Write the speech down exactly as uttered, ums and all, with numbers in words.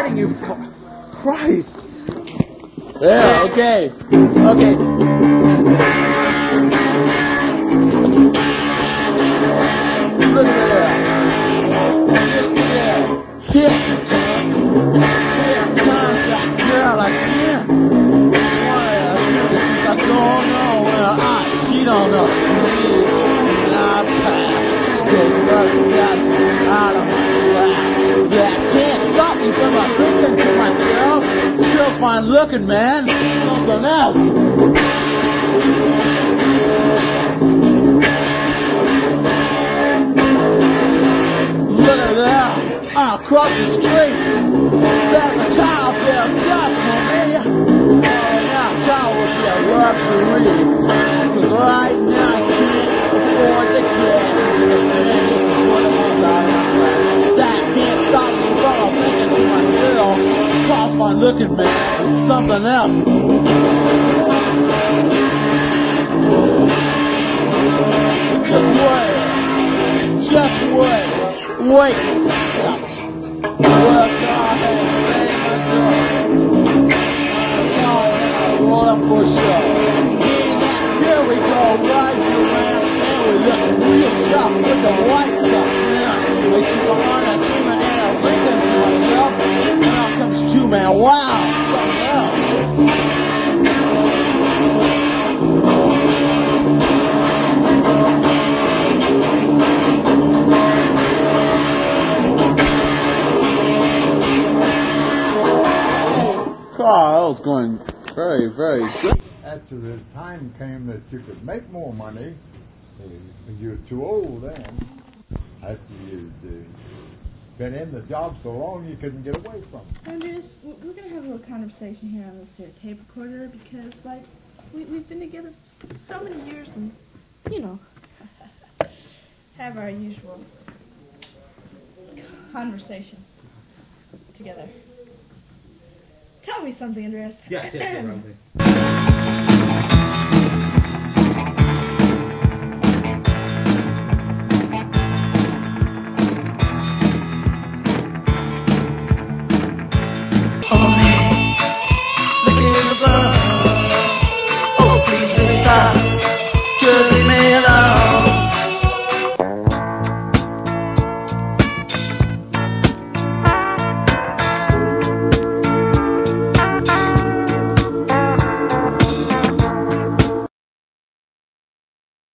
trying, you fu- Christ. There, okay. Okay. Look at that. Just there. Here she comes. Here comes that girl again. Well, since I don't know, well, I, she don't know. She me, and I pass. She goes running down out of my class. That can't stop me from my thinking to myself. Girl's fine looking, man. Something else. Look at that. Across the street, there's a car built just for me. Oh, now car would be a luxury. Cause right now I can't afford the gas into the thing. What am I out of my class? That can't stop me from thinking to myself. Car's fine looking, man. Something else. Just wait. Just wait. Wait a second. Well, God has saved my I roll up for show. Here we go, right here, man. And we look real sharp with the white top. Now, we keep on a two-man and a Lincoln to myself. Now comes two-man. Wow, something else. Oh, that was going very, very good. After the time came that you could make more money, you were too old then. After you'd uh, been in the job so long you couldn't get away from it. Andrews, we're going to have a little conversation here on this uh, tape recorder because, like, we, we've been together so many years and, you know, have our usual conversation together. Tell me something, Andreas. Yes, yes, Rosie.